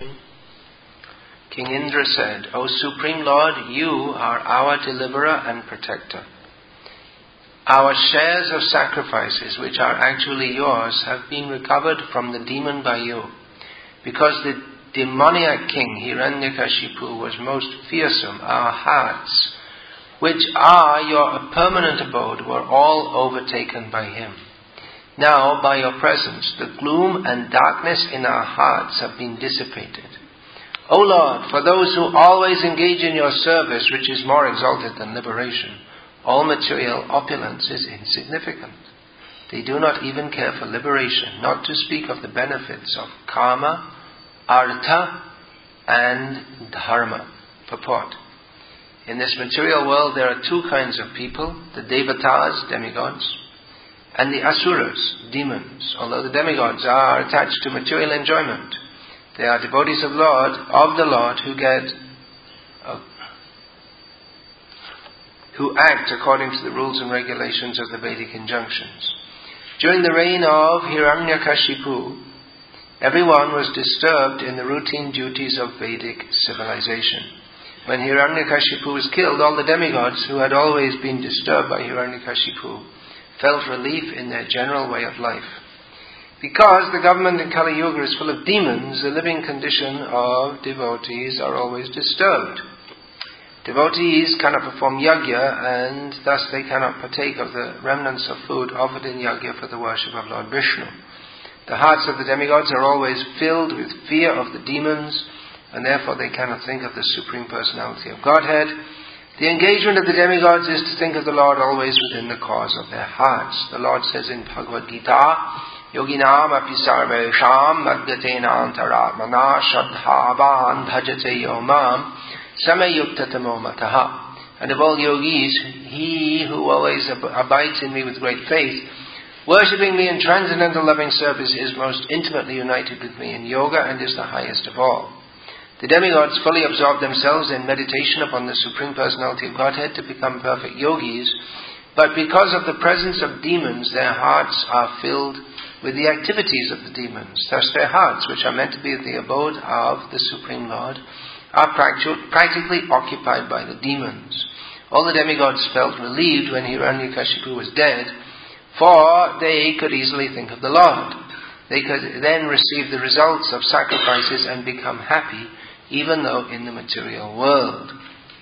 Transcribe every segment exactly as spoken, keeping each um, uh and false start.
King Indra said, "O Supreme Lord, you are our deliverer and protector. Our shares of sacrifices, which are actually yours, have been recovered from the demon by you, because the demoniac king Hiranyakashipu was most fearsome. Our hearts, which are your permanent abode, were all overtaken by him. Now, by your presence, the gloom and darkness in our hearts have been dissipated. O Lord, for those who always engage in your service, which is more exalted than liberation, all material opulence is insignificant. They do not even care for liberation, not to speak of the benefits of karma, artha, and dharma." Purport. In this material world there are two kinds of people, the devatas, demigods, and the asuras, demons. Although the demigods are attached to material enjoyment, they are devotees of Lord, of the Lord, who get, uh, who act according to the rules and regulations of the Vedic injunctions. During the reign of Hiranyakashipu, everyone was disturbed in the routine duties of Vedic civilization. When Hiranyakashipu was killed, all the demigods who had always been disturbed by Hiranyakashipu felt relief in their general way of life. Because the government in Kali Yuga is full of demons, the living condition of devotees are always disturbed. Devotees cannot perform yajna, and thus they cannot partake of the remnants of food offered in yajna for the worship of Lord Vishnu. The hearts of the demigods are always filled with fear of the demons, and therefore they cannot think of the Supreme Personality of Godhead. The engagement of the demigods is to think of the Lord always within the cause of their hearts. The Lord says in Bhagavad Gita, "Yoginam api sarvesham madgatena antaratmana shadhavan bhajate yomam samayuktatamo mataha." And of all yogis, he who always ab- abides in me with great faith, worshipping me in transcendental loving service, is most intimately united with me in yoga and is the highest of all. The demigods fully absorb themselves in meditation upon the Supreme Personality of Godhead to become perfect yogis, but because of the presence of demons, their hearts are filled with the activities of the demons. Thus their hearts, which are meant to be the abode of the Supreme Lord, are practu- practically occupied by the demons. All the demigods felt relieved when Hiranyakashipu was dead, for they could easily think of the Lord. They could then receive the results of sacrifices and become happy, even though in the material world.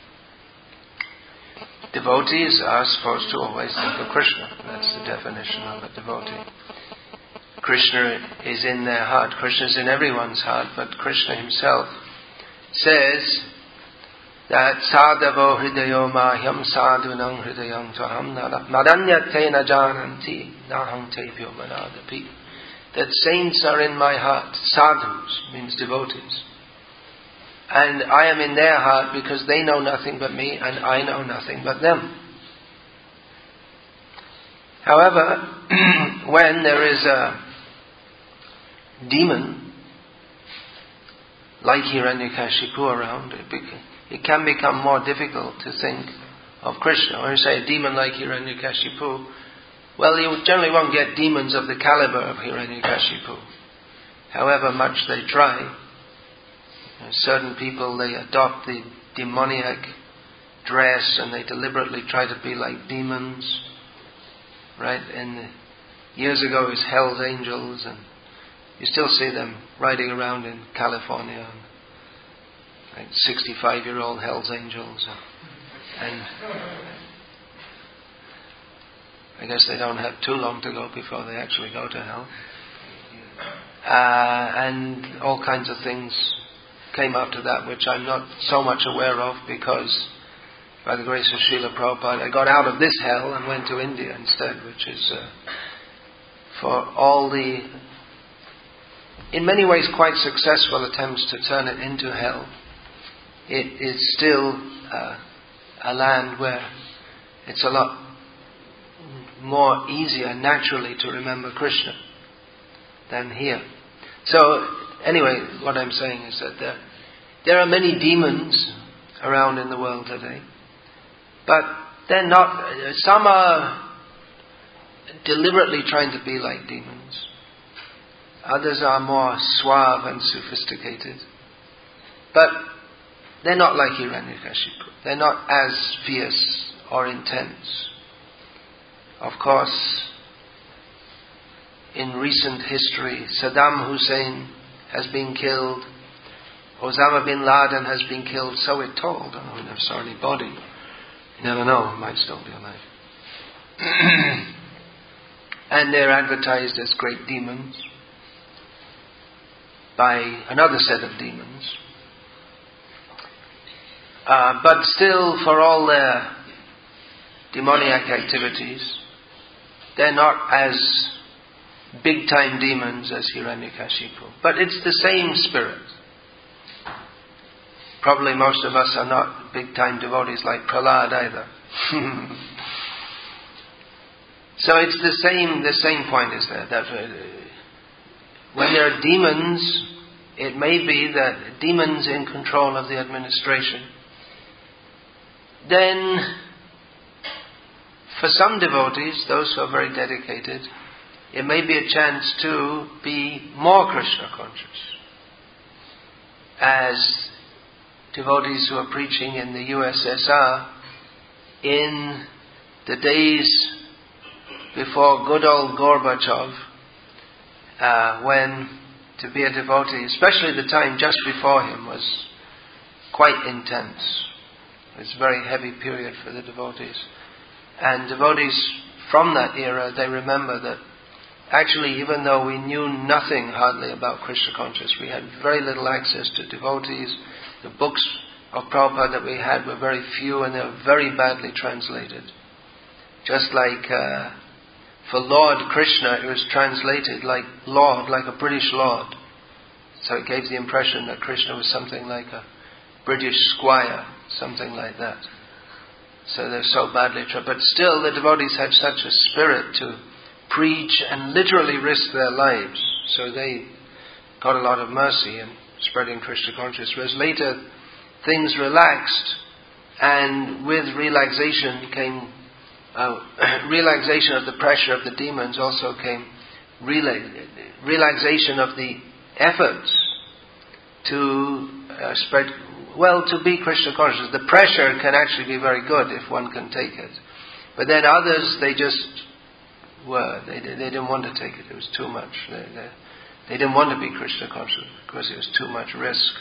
Devotees are supposed to always think of Krishna. That's the definition of a devotee. Krishna is in their heart. Krishna is in everyone's heart, but Krishna himself says that sadhavo hridayo mahyam sadhunam hridayam tvaham madanyate na jananti naham tebhyo manadapi. That saints are in my heart. Sadhus means devotees. And I am in their heart because they know nothing but me and I know nothing but them. However, when there is a demon like Hiranyakashipu around, it, bec- it can become more difficult to think of Krishna. When you say a demon like Hiranyakashipu, well, you generally won't get demons of the caliber of Hiranyakashipu. However much they try, you know, certain people, they adopt the demoniac dress and they deliberately try to be like demons. Right? And years ago it was Hell's Angels, and you still see them riding around in California, like sixty-five-year-old Hell's Angels, and I guess they don't have too long to go before they actually go to hell. Uh, and all kinds of things came after that, which I'm not so much aware of, because by the grace of Srila Prabhupada, I got out of this hell and went to India instead, which is uh, for all the, in many ways, quite successful attempts to turn it into hell. It is still uh, a land where it's a lot more easier naturally to remember Krishna than here. So, anyway, what I'm saying is that there, there are many demons around in the world today. But they're not, some are deliberately trying to be like demons. Others are more suave and sophisticated. But they're not like Hiranyakashipu. They're not as fierce or intense. Of course, in recent history, Saddam Hussein has been killed, Osama bin Laden has been killed, so we're told. I we never saw any body. You never know, he might still be alive. And they're advertised as great demons by another set of demons. Uh, but still, for all their demoniac activities, they're not as big-time demons as Hiranyakashipu. But it's the same spirit. Probably most of us are not big-time devotees like Prahlad either. So it's the same, the same point is there, that uh, when there are demons, it may be that demons in control of the administration, then for some devotees, those who are very dedicated, it may be a chance to be more Krishna conscious. As devotees who are preaching in the U S S R, in the days before good old Gorbachev, uh, when to be a devotee, especially the time just before him, was quite intense. It was a very heavy period for the devotees. And devotees from that era, they remember that actually, even though we knew nothing hardly about Krishna consciousness, we had very little access to devotees. The books of Prabhupada that we had were very few and they were very badly translated. Just like uh, for Lord Krishna, it was translated like Lord, like a British Lord. So it gave the impression that Krishna was something like a British squire, something like that. So they're so badly translated. But still, the devotees had such a spirit to preach and literally risk their lives. So they got a lot of mercy in spreading Krishna consciousness. Whereas later, things relaxed, and with relaxation came uh, relaxation of the pressure of the demons. Also came rela- relaxation of the efforts to uh, spread, well, to be Krishna conscious. The pressure can actually be very good if one can take it. But then others, they just were. They, they didn't want to take it. It was too much. They, they, they didn't want to be Krishna conscious because it was too much risk.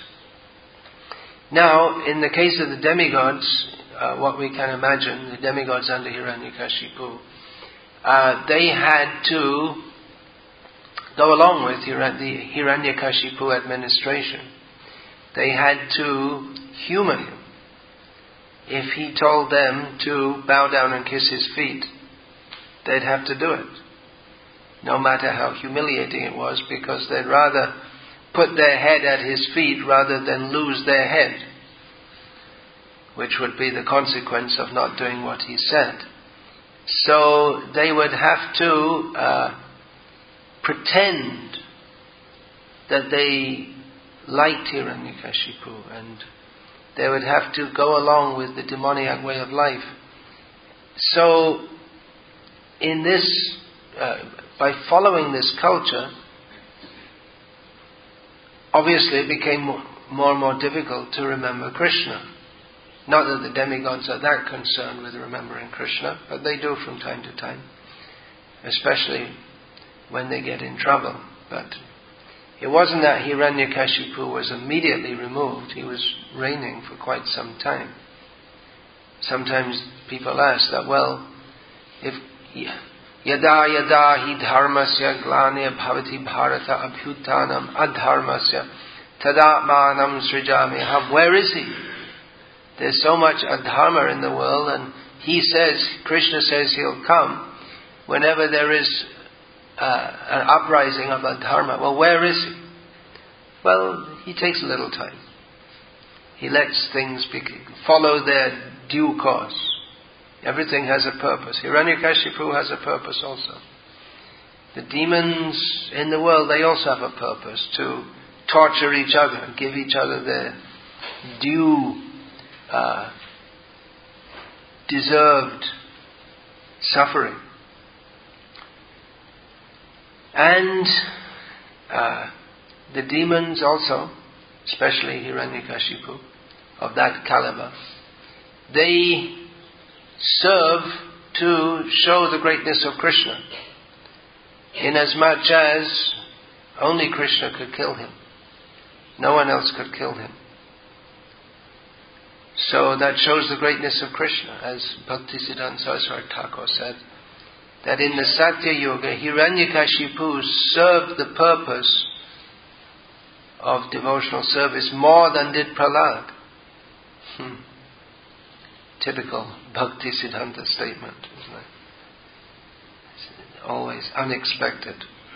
Now, in the case of the demigods, uh, what we can imagine, the demigods under Hiranyakashipu, uh, they had to go along with Hiran- the Hiranyakashipu administration. They had to humor him. If he told them to bow down and kiss his feet, they'd have to do it, no matter how humiliating it was, because they'd rather put their head at his feet rather than lose their head, which would be the consequence of not doing what he said. So they would have to uh, pretend that they liked Hiranyakashipu, and they would have to go along with the demoniac way of life. So in this, uh, by following this culture, obviously it became more, more and more difficult to remember Krishna. Not that the demigods are that concerned with remembering Krishna, but they do from time to time, especially when they get in trouble. But it wasn't that Hiranyakashipu was immediately removed. He was reigning for quite some time. Sometimes people ask that, well, if yada yada hi dharmasya glanya bhavati bharata abhyutanam adharmasya tada manam srijami. Where is he? There's so much adharma in the world, and he says, Krishna says he'll come whenever there is uh, an uprising of adharma. Well, where is he? Well, he takes a little time. He lets things be, follow their due course. Everything has a purpose. Hiranyakashipu has a purpose also. The demons in the world, they also have a purpose, to torture each other, give each other their due, uh, deserved suffering. And uh, the demons also especially Hiranyakashipu, of that caliber, they serve to show the greatness of Krishna, inasmuch as only Krishna could kill him. No one else could kill him. So that shows the greatness of Krishna, as Bhaktisiddhanta Saraswati Thakur said, that in the Satya Yuga, Hiranyakashipu served the purpose of devotional service more than did Prahlad. Hmm. Typical Bhaktisiddhanta statement, isn't it? It's always unexpected.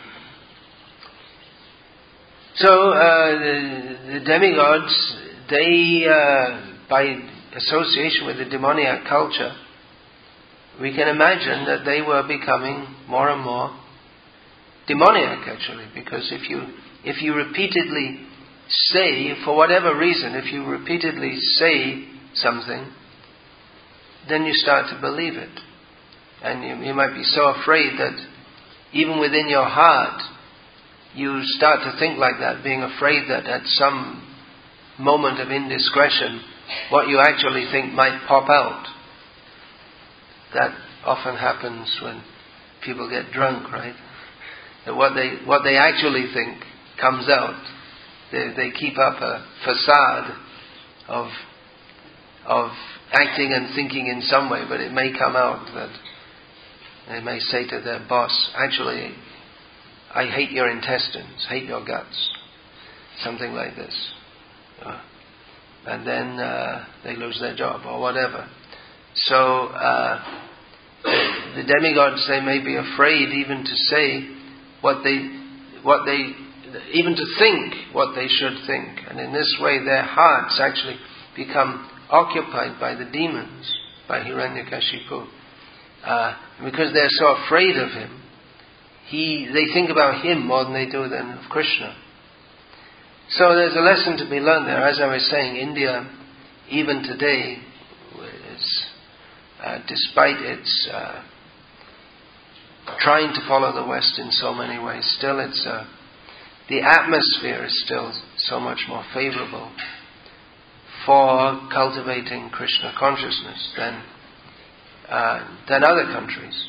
So uh, the, the demigods, they, uh, by association with the demoniac culture, we can imagine that they were becoming more and more demoniac, actually, because if you if you repeatedly say, for whatever reason, if you repeatedly say something, then you start to believe it. And you, you might be so afraid that even within your heart, you start to think like that, being afraid that at some moment of indiscretion, what you actually think might pop out. That often happens when people get drunk, right? That what they what they actually think comes out. They, they keep up a facade of of acting and thinking in some way, but it may come out that they may say to their boss, actually, I hate your intestines, hate your guts. Something like this. Uh, and then uh, they lose their job or whatever. So uh, the, the demigods, they may be afraid even to say what they, what they, even to think what they should think. And in this way their hearts actually become occupied by the demons, by Hiranyakashipu. Uh, because they're so afraid of him, he, they think about him more than they do then of Krishna. So there's a lesson to be learned there. As I was saying, India, even today, is, uh, despite its uh, trying to follow the West in so many ways, still it's uh, the atmosphere is still so much more favorable for cultivating Krishna consciousness than uh, than other countries.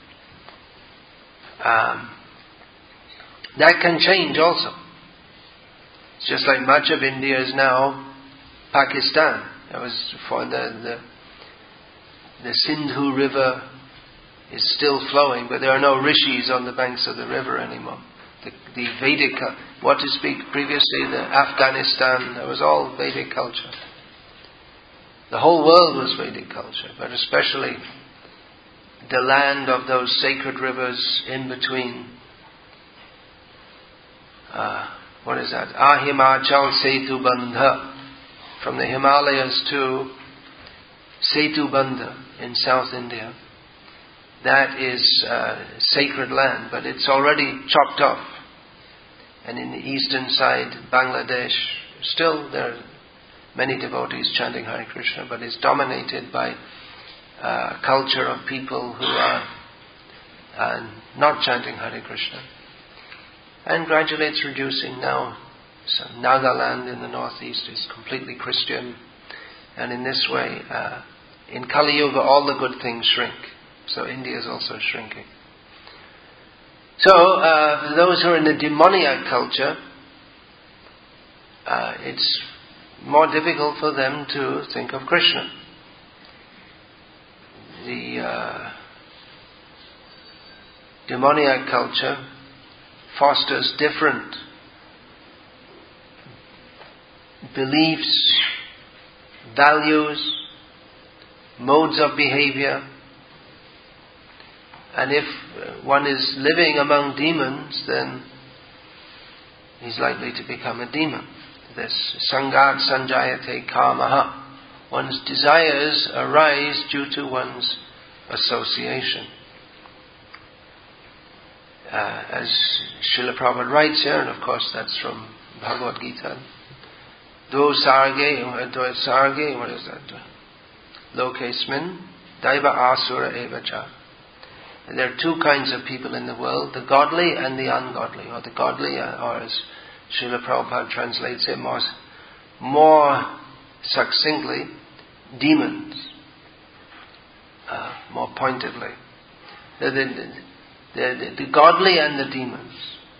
Um, that can change also. It's just like much of India is now Pakistan. That was for the, the the Sindhu River is still flowing, but there are no rishis on the banks of the river anymore. The, the Vedic, what to speak previously, the Afghanistan, that was all Vedic culture. The whole world was Vedic culture, but especially the land of those sacred rivers in between. Uh, what is that? Ahimachal Setu Bandha. From the Himalayas to Setu Bandha in South India. That is uh, sacred land, but it's already chopped off. And in the eastern side, Bangladesh, still there are many devotees chanting Hare Krishna, but it's dominated by a culture of people who are uh, not chanting Hare Krishna. And gradually it's reducing now. So Nagaland in the northeast is completely Christian. And in this way, uh, in Kali Yuga, all the good things shrink. So India is also shrinking. So, uh, those who are in the demoniac culture, uh, it's more difficult for them to think of Krishna. The uh, demoniac culture fosters different beliefs, values, modes of behavior. And if one is living among demons, then he's likely to become a demon. This sangat sanjayate kamaha. One's desires arise due to one's association. Uh, as Srila Prabhupada writes here, and of course that's from Bhagavad Gita. Do sarge, do sarge, what is that? Lokesmin, daiva asura evacha. There are two kinds of people in the world, the godly and the ungodly, or the godly, or as Srila Prabhupada translates it, more, more succinctly, demons, uh, more pointedly. The, the, the, the, the godly and the demons.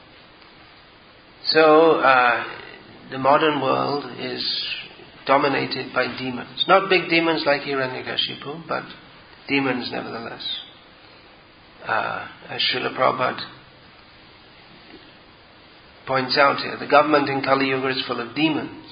So, uh, the modern world is dominated by demons. Not big demons like Hiranyakashipu, but demons nevertheless. Uh, as Srila Prabhupada points out here, the government in Kali Yuga is full of demons.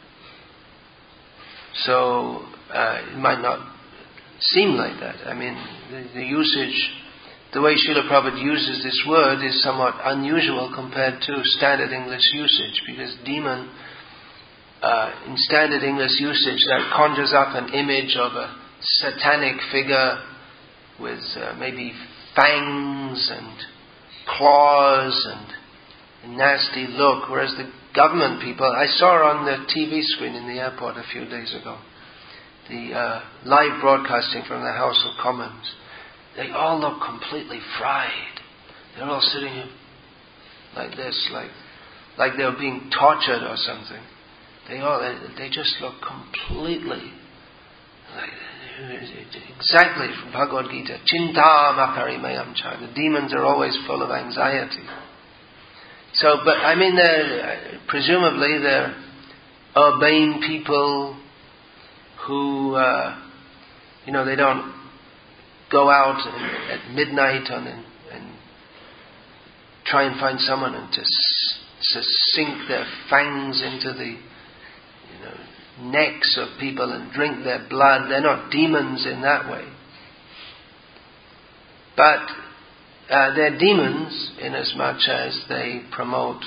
So, uh, it might not seem like that. I mean, the, the usage, the way Srila Prabhupada uses this word is somewhat unusual compared to standard English usage, because demon, uh, in standard English usage, that conjures up an image of a satanic figure with uh, maybe fangs and claws and a nasty look, whereas the government people, I saw on the T V screen in the airport a few days ago, the uh, live broadcasting from the House of Commons, they all look completely fried. They're all sitting here like this, like like they're being tortured or something. They all, they just look completely like, exactly from Bhagavad Gita. Chinta makarimayam cha. The demons are always full of anxiety. So, but I mean, they're, presumably they're urbane people who, uh, you know, they don't go out at midnight on and, and try and find someone and to, to sink their fangs into the, you know, necks of people and drink their blood. They're not demons in that way. But uh, they're demons in as much as they promote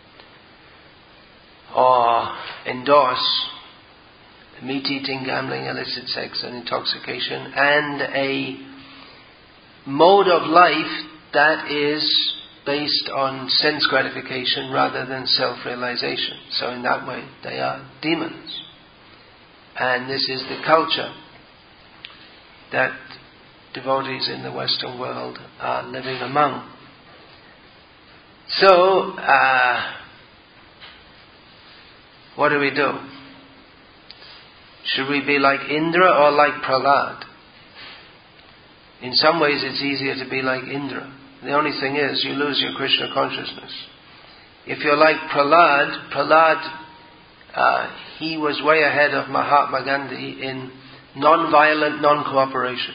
or endorse meat-eating, gambling, illicit sex and intoxication, and a mode of life that is based on sense gratification rather than self-realization. So in that way, they are demons. And this is the culture that devotees in the Western world are living among. So, uh, what do we do? Should we be like Indra or like Prahlad? In some ways it's easier to be like Indra. The only thing is, you lose your Krishna consciousness. If you're like Prahlad, Prahlad, uh, he was way ahead of Mahatma Gandhi in non-violent non-cooperation.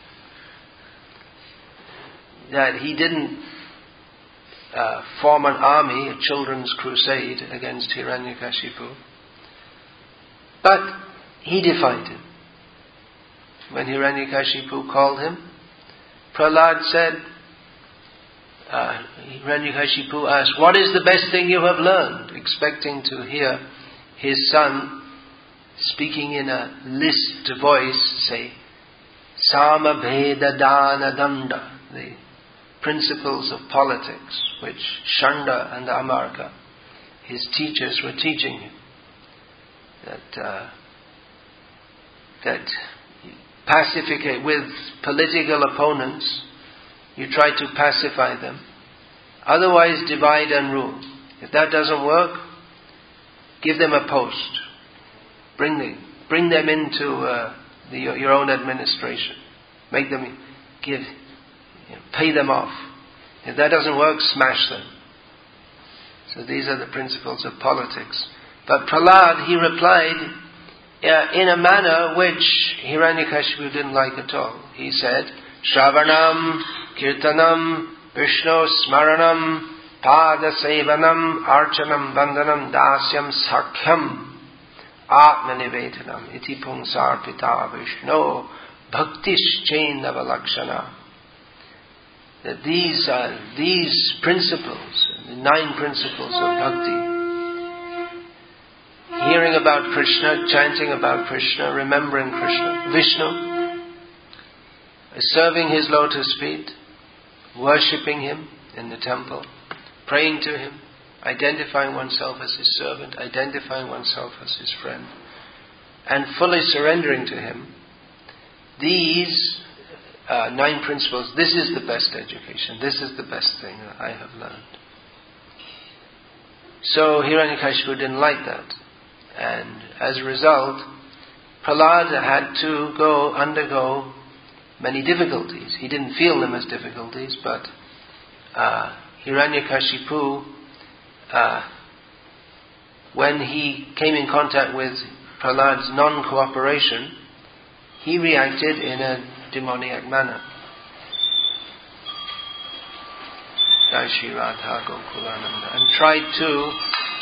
That he didn't uh, form an army, a children's crusade against Hiranyakashipu, but he defied him. When Hiranyakashipu called him, Prahlad said, uh, Hiranyakashipu asked, "What is the best thing you have learned?" Expecting to hear his son speaking in a lisped voice say, Sama Bheda Dana Danda, the principles of politics, which Shanda and Amarka, his teachers, were teaching him. That uh, that pacificate with political opponents, you try to pacify them. Otherwise, divide and rule. If that doesn't work, give them a post. Bring them, bring them into uh, the, your own administration. Make them give, you know, pay them off. If that doesn't work, smash them. So these are the principles of politics. But Prahlad, he replied uh, in a manner which Hiranyakashipu didn't like at all. He said, Shravanam, Kirtanam, Vishnu Smaranam, Pada Sevanam, Archanam, Vandanam, Dasyam, Sakhyam, Atmanivedanam, Iti Pungsar Pita Vishnu, Bhaktischainava Lakshana. That these are these principles, the nine principles of bhakti. Hearing about Krishna, chanting about Krishna, remembering Krishna, Vishnu, serving his lotus feet, worshipping him in the temple, praying to him, identifying oneself as his servant, identifying oneself as his friend, and fully surrendering to him. These uh, nine principles, this is the best education, this is the best thing that I have learned. So Hiranyakashipu didn't like that. And as a result, Prahlad had to go undergo many difficulties. He didn't feel them as difficulties, but uh, Hiranyakashipu, uh, when he came in contact with Prahlad's non-cooperation, he reacted in a demoniac manner. Jai Shri Radha Gokulananda, and tried to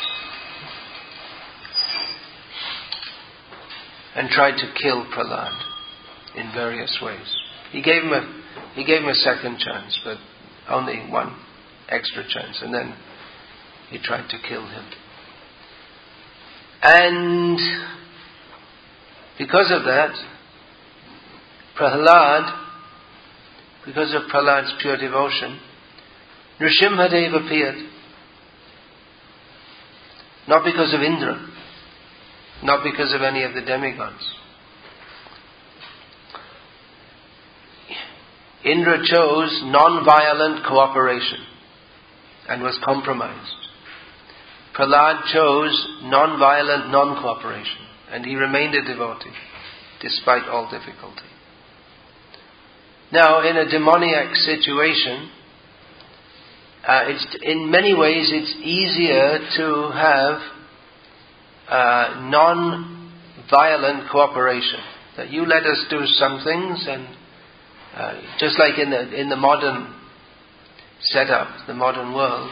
and tried to kill Prahlad in various ways. He gave him a he gave him a second chance, but only one extra chance, and then he tried to kill him. And because of that, Prahlad, because of Prahlad's pure devotion, Nrsimhadev appeared. Not because of Indra, not because of any of the demigods. Indra chose non-violent cooperation and was compromised. Prahlad chose non-violent non-cooperation, and he remained a devotee despite all difficulty. Now, in a demoniac situation, uh, it's, in many ways it's easier to have uh, non-violent cooperation. That you let us do some things, and uh, just like in the in the modern setup, the modern world,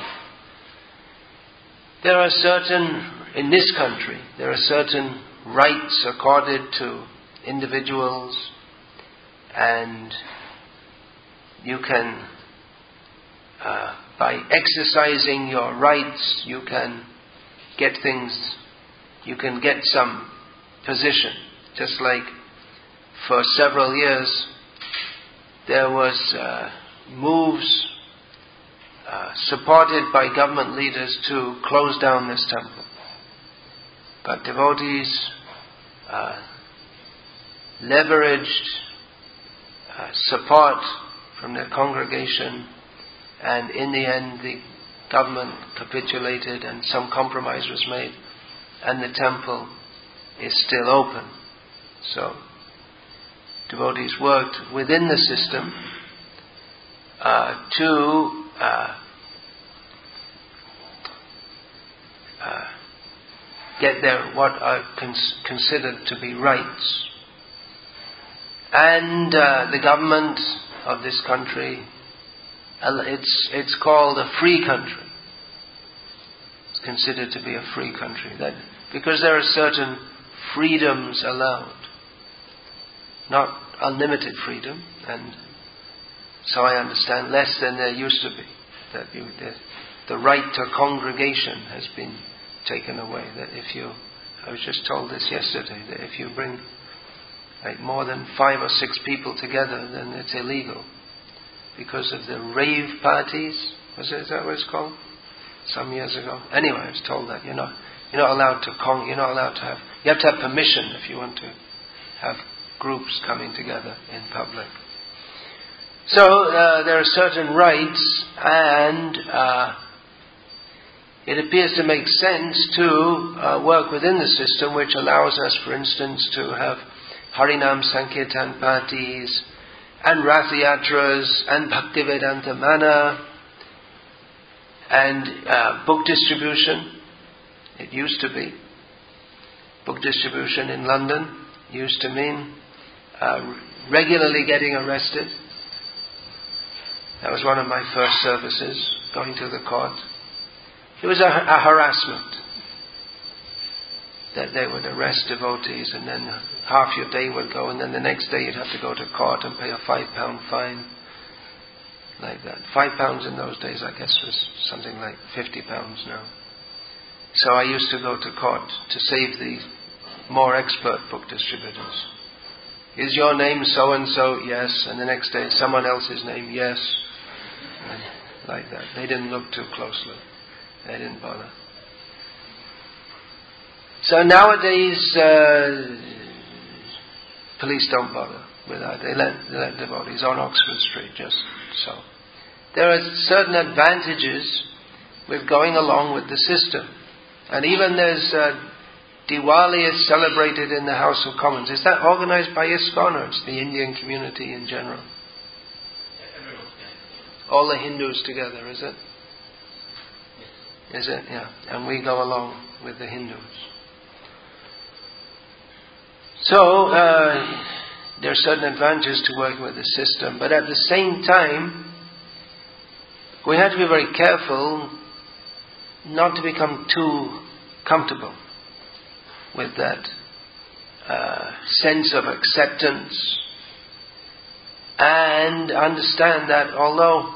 there are certain, in this country, there are certain rights accorded to individuals, and you can, uh, by exercising your rights, you can get things, you can get some position. Just like for several years, there was uh, moves uh, supported by government leaders to close down this temple. But devotees uh, leveraged uh, support from their congregation, and in the end the government capitulated and some compromise was made, and the temple is still open. So devotees worked within the system uh, to uh, uh, get their what are cons- considered to be rights. And uh, the government of this country, it's it's called a free country. It's considered to be a free country. That because there are certain freedoms allowed, not unlimited freedom, and so I understand less than there used to be. That you, the, the right to congregation has been taken away. That if you, I was just told this yesterday, that if you bring like more than five or six people together, then it's illegal because of the rave parties. Was it, is that what it's called? Some years ago. Anyway, I was told that you're not you're not allowed to con- you're not allowed to have you have to have permission if you want to have groups coming together in public. So uh, there are certain rights, and uh, it appears to make sense to uh, work within the system, which allows us, for instance, to have Harinam Sankirtan parties, and Rath Yatras, and Bhaktivedanta Mana, and uh, book distribution. It used to be. Book distribution in London used to mean uh, regularly getting arrested. That was one of my first services, going to the court. It was a, a harassment. That they would arrest devotees, and then half your day would go, and then the next day you'd have to go to court and pay a five pound fine. Like that. Five pounds in those days, I guess, was something like fifty pounds now. So I used to go to court to save the more expert book distributors. Is your name so-and-so? Yes. And the next day, someone else's name? Yes. And like that. They didn't look too closely. They didn't bother. So nowadays, uh, police don't bother with that. They let, they let devotees on Oxford Street, just so. There are certain advantages with going along with the system. And even there's uh, Diwali is celebrated in the House of Commons. Is that organized by ISKCON or it's the Indian community in general? All the Hindus together, is it? Is it? Yeah. And we go along with the Hindus. So, uh, there are certain advantages to working with the system, but at the same time, we have to be very careful not to become too comfortable with that uh, sense of acceptance, and understand that although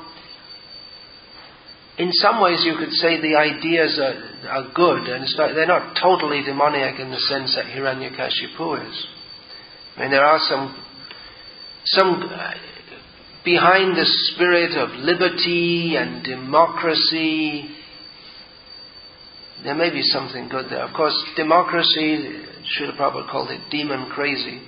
in some ways you could say the ideas are, are good, and it's not, they're not totally demoniac in the sense that Hiranyakashipu is. I mean, there are some some uh, behind the spirit of liberty and democracy, there may be something good there. Of course, democracy, Srila Prabhupada called it demon crazy.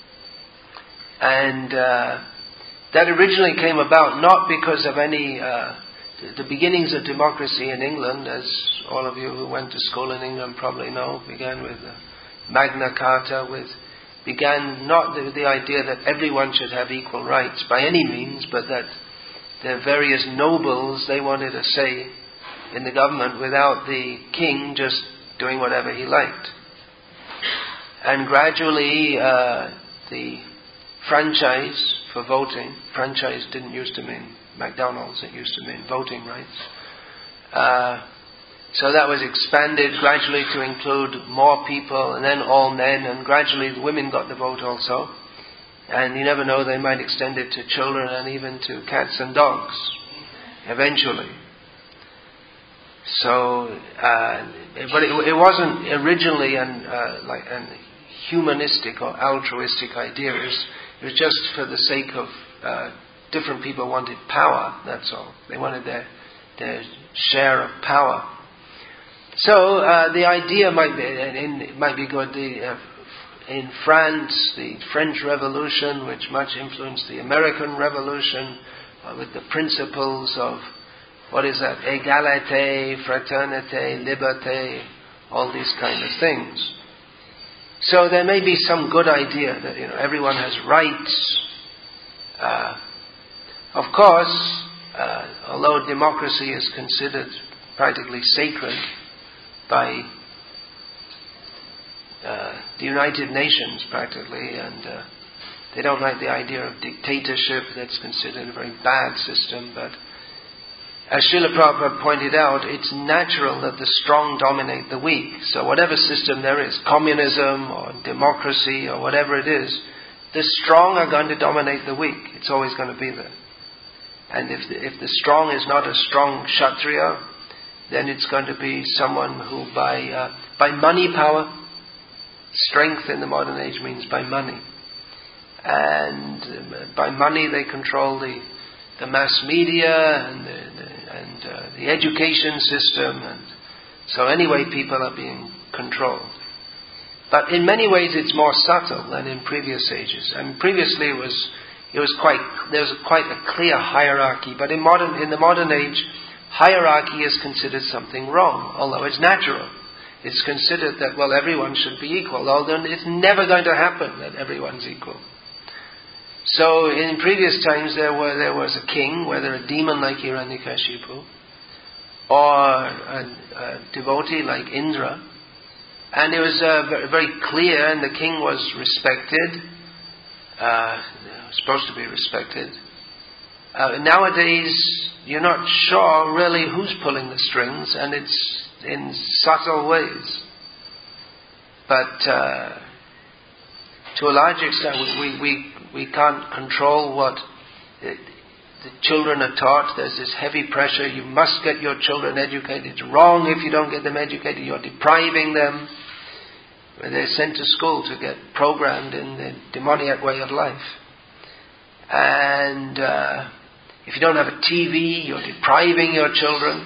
And uh, that originally came about not because of any, uh, the beginnings of democracy in England, as all of you who went to school in England probably know, began with uh, Magna Carta, with began not the, the idea that everyone should have equal rights by any means, but that the various nobles, they wanted a say in the government without the king just doing whatever he liked. And gradually uh, the franchise for voting, franchise didn't used to mean McDonald's, it used to mean voting rights. Uh, so that was expanded gradually to include more people, and then all men, and gradually the women got the vote also. And you never know, they might extend it to children and even to cats and dogs eventually. So, uh, but it, it wasn't originally an uh, like an humanistic or altruistic idea. It was, it was just for the sake of uh, different people wanted power. That's all. They wanted their their share of power. So uh, the idea might be in, it might be good. The, uh, in France, the French Revolution, which much influenced the American Revolution, uh, with the principles of what is that? Égalité, fraternité, liberté, all these kind of things. So there may be some good idea that, you know, everyone has rights. Uh, of course, uh, although democracy is considered practically sacred by uh, the United Nations practically, and uh, they don't like the idea of dictatorship. That's considered a very bad system, but as Srila Prabhupada pointed out, it's natural that the strong dominate the weak. So whatever system there is, communism or democracy or whatever it is, the strong are going to dominate the weak. It's always going to be there. And if the, if the strong is not a strong Kshatriya, then it's going to be someone who by uh, by money power, strength in the modern age means by money. And uh, by money they control the the mass media and the, the, and uh, the education system, and so anyway people are being controlled. But in many ways it's more subtle than in previous ages. And previously it was it was quite there was quite a clear hierarchy. But in modern in the modern age, hierarchy is considered something wrong, although it's natural. It's considered that, well, everyone should be equal, although it's never going to happen that everyone's equal. So in previous times there were there was a king, whether a demon like Hiranyakashipu or a, a devotee like Indra, and it was uh, very, very clear, and the king was respected, uh, supposed to be respected. Uh, nowadays you're not sure really who's pulling the strings, and it's in subtle ways. But uh, to a large extent we, we we can't control what the, the children are taught. There's this heavy pressure, you must get your children educated. It's wrong if you don't get them educated, you're depriving them. They're sent to school to get programmed in the demoniac way of life. And uh, if you don't have a T V, you're depriving your children.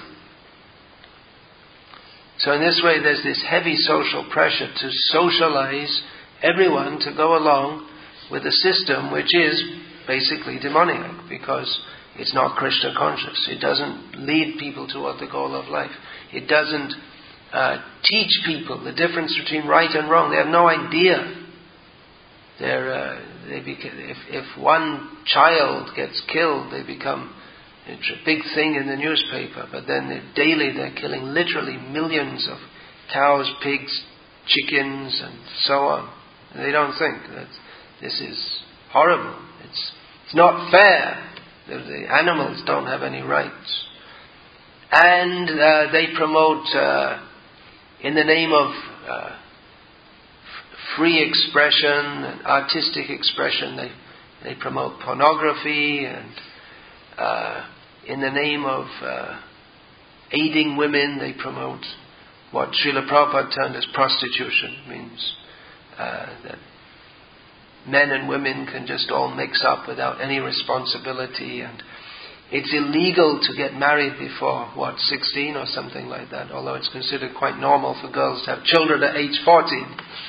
So in this way there's this heavy social pressure to socialize everyone to go along with a system which is basically demoniac, because it's not Krishna conscious. It doesn't lead people toward the goal of life. It doesn't uh, teach people the difference between right and wrong. They have no idea. They're, uh, they beca- if, if one child gets killed, they become it's a big thing in the newspaper. But then they, daily they're killing literally millions of cows, pigs, chickens, and so on. And they don't think that this is horrible. It's it's not fair. The, the animals don't have any rights. And uh, they promote, uh, in the name of uh, f- free expression and artistic expression, they they promote pornography, and uh, in the name of uh, aiding women, they promote what Srila Prabhupada termed as prostitution. It means uh, that men and women can just all mix up without any responsibility, and it's illegal to get married before, what, sixteen or something like that, although it's considered quite normal for girls to have children at age fourteen.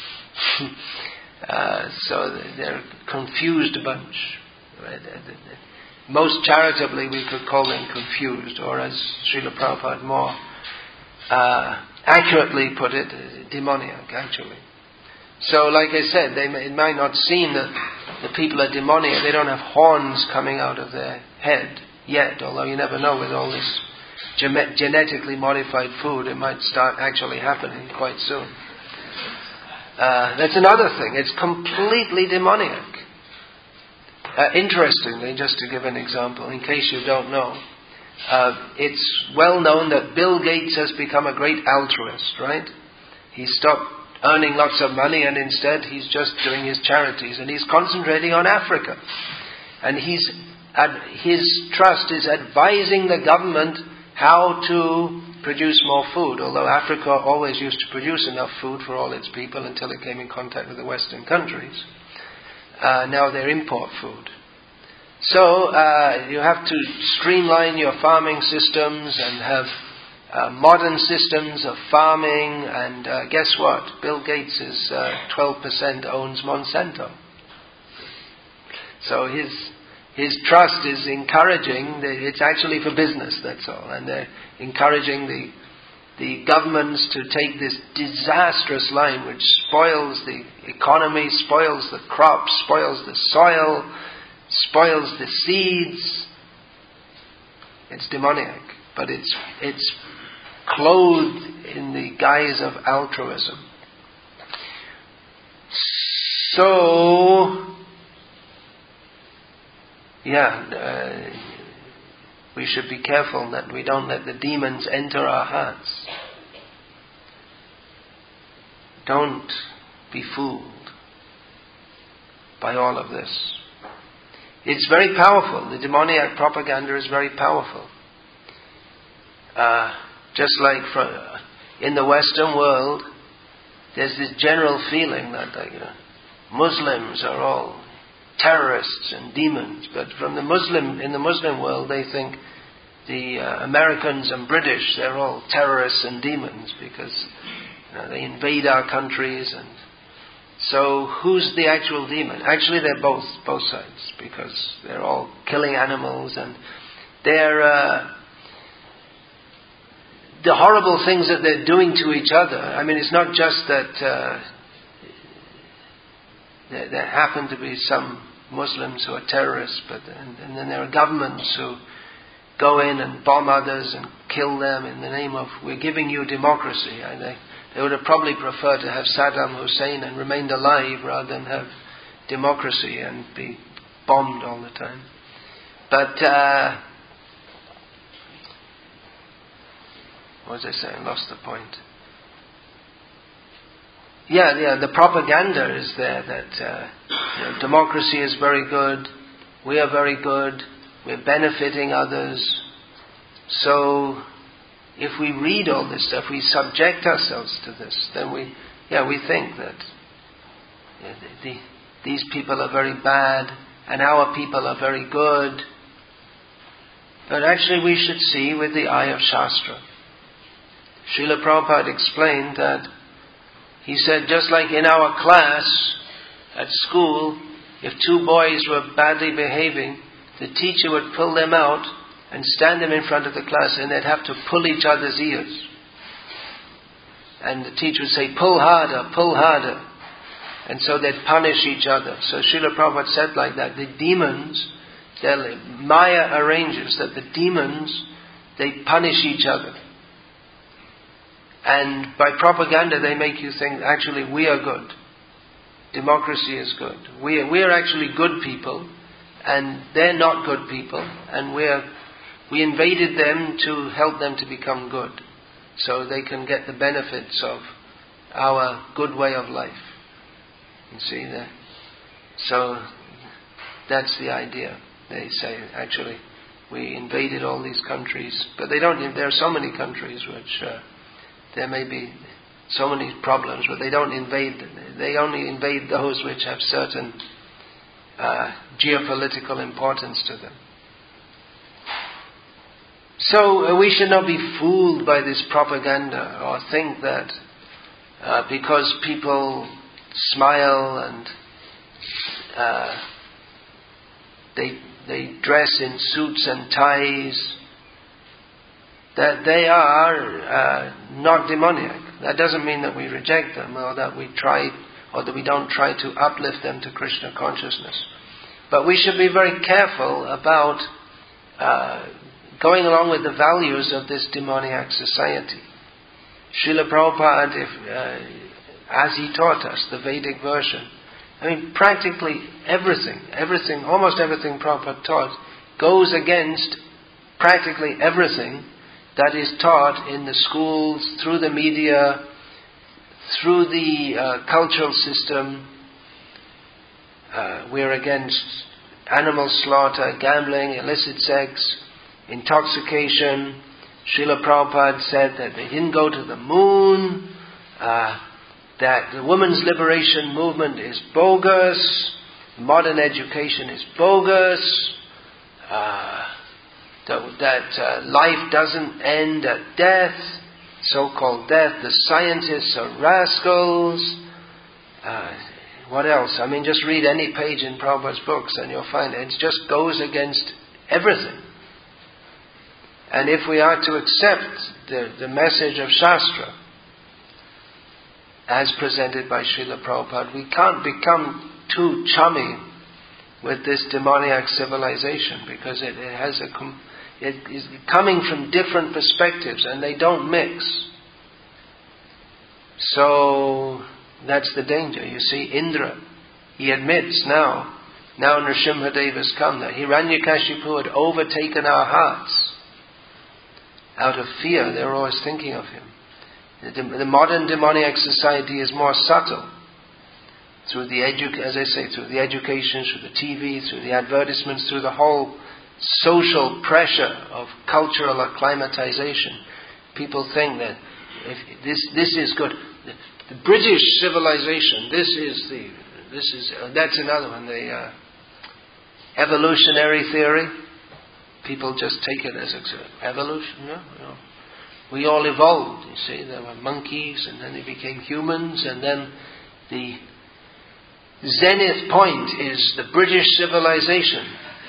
uh, so they're a confused bunch. Right? Most charitably we could call them confused, or as Srila Prabhupada more uh, accurately put it, demoniac actually. So like I said, they may, it might not seem that the people are demoniac. They don't have horns coming out of their head yet, although you never know with all this gem- genetically modified food, it might start actually happening quite soon. Uh, that's another thing. It's completely demoniac. Uh, interestingly, just to give an example, in case you don't know, uh, it's well known that Bill Gates has become a great altruist, right? He stopped earning lots of money and instead he's just doing his charities, and he's concentrating on Africa. And he's ad- his trust is advising the government how to produce more food, although Africa always used to produce enough food for all its people until it came in contact with the Western countries. Uh, now they import food. So uh, you have to streamline your farming systems and have uh, modern systems of farming, and uh, guess what? Bill Gates is uh, twelve percent owns Monsanto. So his his trust is encouraging, the, it's actually for business, that's all, and they're encouraging the the governments to take this disastrous line which spoils the economy, spoils the crops, spoils the soil, spoils the seeds. It's demoniac, but it's it's clothed in the guise of altruism. So, yeah, uh, we should be careful that we don't let the demons enter our hearts. Don't be fooled by all of this. It's very powerful. The demoniac propaganda is very powerful. Uh, just like for, uh, in the Western world, there's this general feeling that like, uh, Muslims are all terrorists and demons. But from the Muslim in the Muslim world, they think the uh, Americans and British, they're all terrorists and demons because you know, they invade our countries. And so who's the actual demon? Actually, they're both both sides, because they're all killing animals, and they're uh, the horrible things that they're doing to each other. I mean, it's not just that uh, there, there happen to be some Muslims who are terrorists, but and, and then there are governments who go in and bomb others and kill them in the name of, we're giving you democracy. And they, they would have probably preferred to have Saddam Hussein and remained alive rather than have democracy and be bombed all the time. But uh, what was I saying? I lost the point. Yeah, yeah. The propaganda is there that uh, you know, democracy is very good. We are very good. We're benefiting others. So, if we read all this stuff, we subject ourselves to this, then we, yeah, we think that yeah, the, the, these people are very bad and our people are very good. But actually, we should see with the eye of Shastra. Srila Prabhupada explained that, he said, just like in our class at school, if two boys were badly behaving, the teacher would pull them out and stand them in front of the class, and they'd have to pull each other's ears. And the teacher would say, pull harder, pull harder. And so they'd punish each other. So Srila Prabhupada said like that, the demons, Maya arranges that the demons, they punish each other. And by propaganda they make you think, actually we are good. Democracy is good. We are, we are actually good people, and they're not good people, and we are, we invaded them to help them to become good, so they can get the benefits of our good way of life. You see that? So that's the idea. They say, actually, we invaded all these countries, but they don't. There are so many countries which uh, there may be so many problems, but they don't invade them. They only invade those which have certain uh, geopolitical importance to them. So uh, we should not be fooled by this propaganda, or think that uh, because people smile and uh, they they dress in suits and ties, that they are uh, not demoniac. That doesn't mean that we reject them, or that we try, or that we don't try to uplift them to Krishna consciousness. But we should be very careful about uh, going along with the values of this demoniac society. Srila Prabhupada, if, uh, as he taught us, the Vedic version, I mean, practically everything, everything, almost everything Prabhupada taught goes against practically everything that is taught in the schools, through the media, through the uh, cultural system. Uh, we're against animal slaughter, gambling, illicit sex, intoxication. Srila Prabhupada said that they didn't go to the moon, uh, that the women's liberation movement is bogus, modern education is bogus, uh, that, that uh, life doesn't end at death, so-called death, the scientists are rascals. Uh, what else? I mean, just read any page in Prabhupada's books and you'll find it just goes against everything. And if we are to accept the, the message of Shastra as presented by Srila Prabhupada, we can't become too chummy with this demoniac civilization, because it, it has a it is coming from different perspectives and they don't mix. So that's the danger. You see, Indra, he admits now, now Nrsimhadev has come, that Hiranyakashipu had overtaken our hearts. Out of fear, they were always thinking of him. The, the modern demoniac society is more subtle. Through the edu- as I say, through the education, through the T V, through the advertisements, through the whole social pressure of cultural acclimatization. People think that if this this is good. The, the British civilization, this is the this is uh, that's another one. The uh, evolutionary theory. People just take it as evolution. No, no. We all evolved. You see, there were monkeys, and then they became humans, and then the zenith point is the British civilization.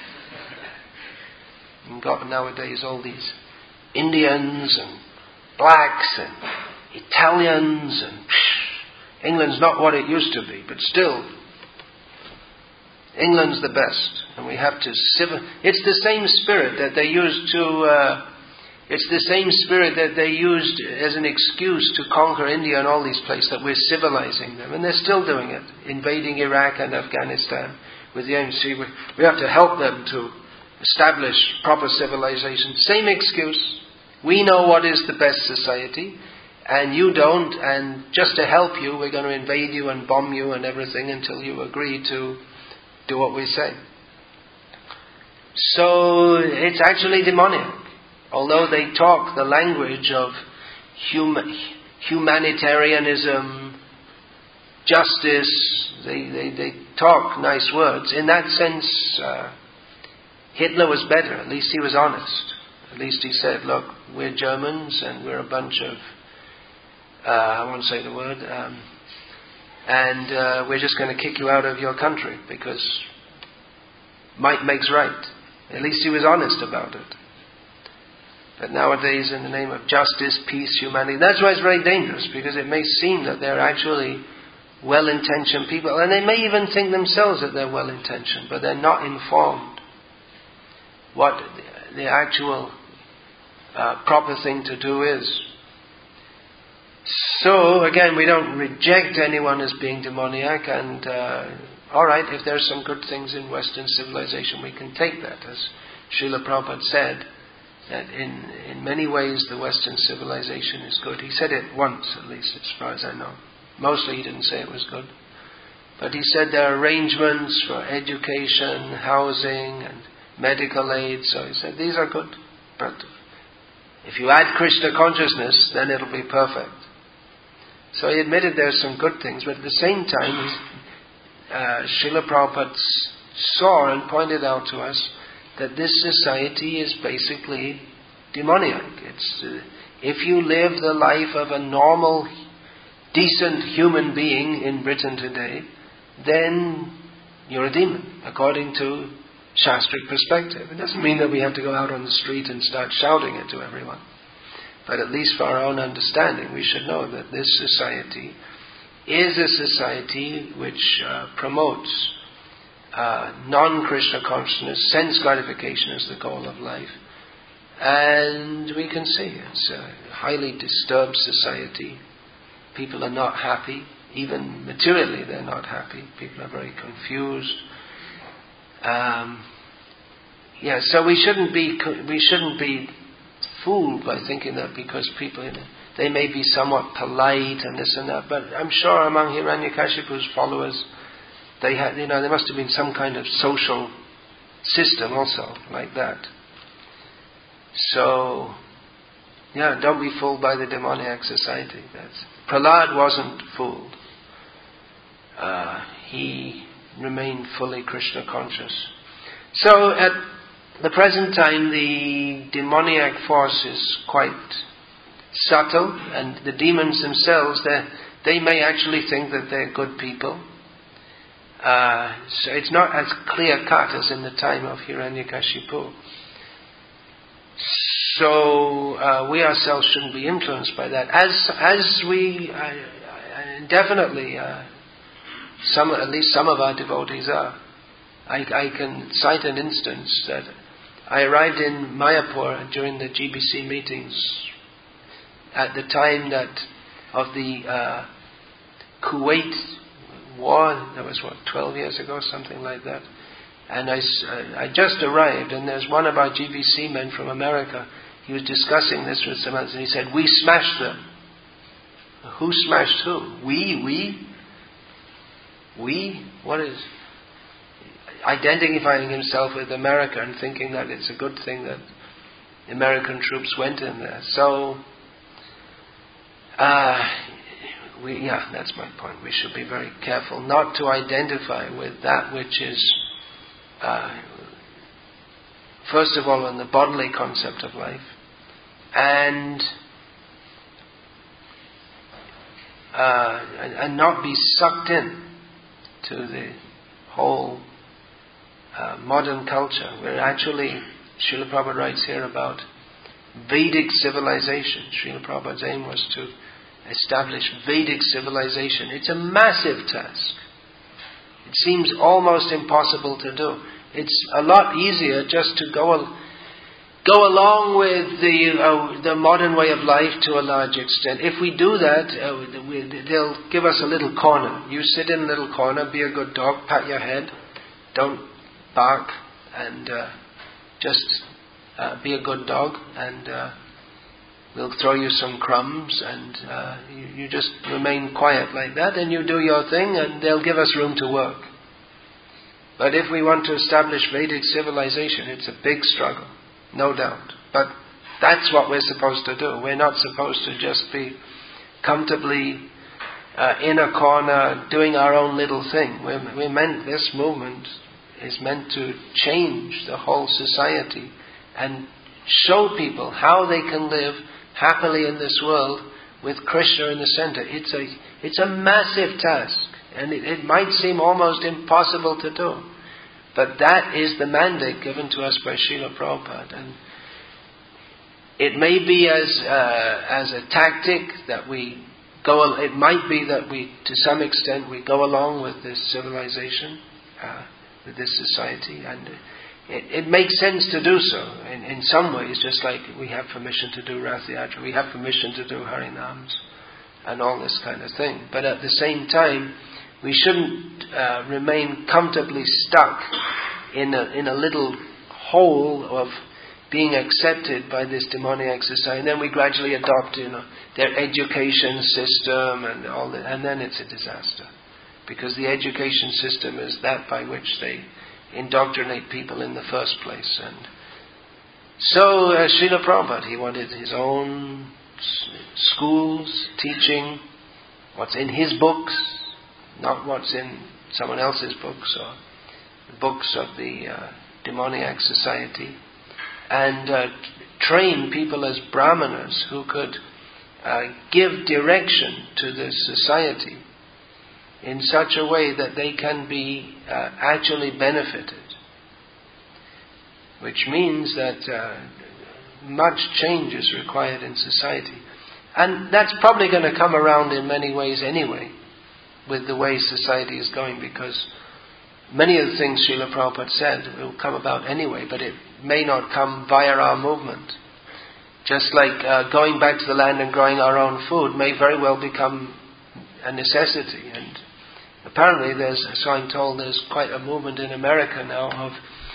You've got nowadays all these Indians and blacks and Italians, and psh, England's not what it used to be, but still, England's the best, and we have to civil. It's the same spirit that they used to. Uh, it's the same spirit that they used as an excuse to conquer India and all these places, that we're civilizing them, and they're still doing it, invading Iraq and Afghanistan with the M C. We, we have to help them to establish proper civilization. Same excuse. We know what is the best society, and you don't, and just to help you, we're going to invade you and bomb you and everything until you agree to do what we say. So it's actually demoniac. Although they talk the language of hum- humanitarianism, justice, they, they, they talk nice words. In that sense, uh, Hitler was better. At least he was honest. At least he said, look, we're Germans and we're a bunch of, uh, I won't say the word, um, and uh, we're just going to kick you out of your country because might makes right. At least he was honest about it. But nowadays, in the name of justice, peace, humanity, that's why it's very dangerous, because it may seem that they're actually well-intentioned people, and they may even think themselves that they're well-intentioned, but they're not informed what the actual uh, proper thing to do is. So, again, we don't reject anyone as being demoniac, and uh, alright, if there's some good things in Western civilization, we can take that. As Srila Prabhupada said, that in, in many ways the Western civilization is good. He said it once, at least, as far as I know. Mostly he didn't say it was good. But he said there are arrangements for education, housing, and medical aid. So he said, these are good. But if you add Krishna consciousness, then it'll be perfect. So he admitted there's some good things, but at the same time, uh, Srila Prabhupada saw and pointed out to us that this society is basically demoniac. It's uh, if you live the life of a normal, decent human being in Britain today, then you're a demon, according to Shastric perspective. It doesn't mean that we have to go out on the street and start shouting it to everyone. But at least for our own understanding, we should know that this society is a society which uh, promotes uh, non-Krishna consciousness, sense gratification as the goal of life. And we can see it's a highly disturbed society. People are not happy. Even materially they're not happy. People are very confused. Um, yeah, so we shouldn't be we shouldn't be fooled by thinking that because people, you know, they may be somewhat polite and this and that, but I'm sure among Hiranyakashipu's followers, they had, you know, there must have been some kind of social system also like that. So, yeah, don't be fooled by the demoniac society. That's, Prahlad wasn't fooled. Uh, he remained fully Krishna conscious. So at the present time, the demoniac force is quite subtle, and the demons themselves, they may actually think that they're good people. Uh, so it's not as clear-cut as in the time of Hiranyakashipu. So uh, we ourselves shouldn't be influenced by that. As as we uh, uh, definitely, uh, some at least some of our devotees are. I, I can cite an instance that I arrived in Mayapur during the G B C meetings at the time that of the uh, Kuwait war. That was what, twelve years ago, something like that. And I, I just arrived, and there's one of our G B C men from America. He was discussing this with some others, and he said, "We smashed them." Who smashed who? We, we, we. What is? Identifying himself with America and thinking that it's a good thing that American troops went in there. So, uh, we, yeah, that's my point. We should be very careful not to identify with that which is, uh, first of all, on the bodily concept of life, and uh, and, and not be sucked in to the whole Uh, modern culture, where actually Srila Prabhupada writes here about Vedic civilization. Srila Prabhupada's aim was to establish Vedic civilization. It's a massive task. It seems almost impossible to do. It's a lot easier just to go al- go along with the uh, the modern way of life to a large extent. If we do that, uh, we, they'll give us a little corner. You sit in a little corner, be a good dog, pat your head, don't bark, and uh, just uh, be a good dog, and uh, we'll throw you some crumbs, and uh, you, you just remain quiet like that, and you do your thing, and they'll give us room to work. But if we want to establish Vedic civilization, it's a big struggle, no doubt. But that's what we're supposed to do. We're not supposed to just be comfortably uh, in a corner doing our own little thing. We're, we're meant, this movement is meant to change the whole society and show people how they can live happily in this world with Krishna in the center. It's a it's a massive task, and it, it might seem almost impossible to do, but that is the mandate given to us by Srila Prabhupada. And It may be as uh, as a tactic that we go. It might be that we, to some extent, we go along with this civilization, uh, with this society, and it, it makes sense to do so in, in some ways. Just like we have permission to do Rath Yatra, we have permission to do Harinams, and all this kind of thing. But at the same time, we shouldn't uh, remain comfortably stuck in a in a little hole of being accepted by this demoniac society, and then we gradually adopt, you know, their education system and all that, and then it's a disaster, because the education system is that by which they indoctrinate people in the first place. And so, uh, Srila Prabhupada, he wanted his own s- schools teaching what's in his books, not what's in someone else's books or the books of the uh, demoniac society. And uh, train people as brahmanas who could uh, give direction to this society in such a way that they can be uh, actually benefited. Which means that uh, much change is required in society. And that's probably going to come around in many ways anyway, with the way society is going, because many of the things Srila Prabhupada said will come about anyway, but it may not come via our movement. Just like uh, going back to the land and growing our own food may very well become a necessity. And apparently there's, so I'm told, there's quite a movement in America now of